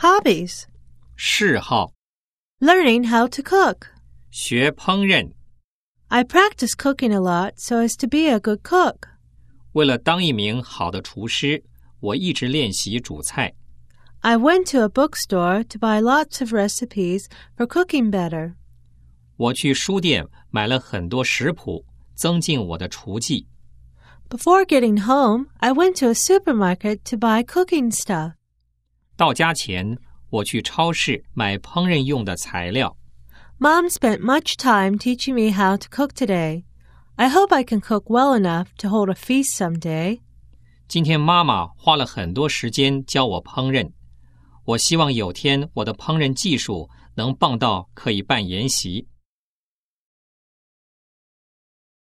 Hobbies. 嗜好 Learning how to cook. 学烹饪 I practice cooking a lot so as to be a good cook. 为了当一名好的厨师，我一直练习煮菜。 I went to a bookstore to buy lots of recipes for cooking better. 我去书店买了很多食谱，增进我的厨技。 Before getting home, I went to a supermarket to buy cooking stuff. 到家前，我去超市买烹饪用的材料。 Mom spent much time teaching me how to cook today. I hope I can cook well enough to hold a feast someday. 今天妈妈花了很多时间教我烹饪，我希望有天我的烹饪技术能棒到可以办筵席。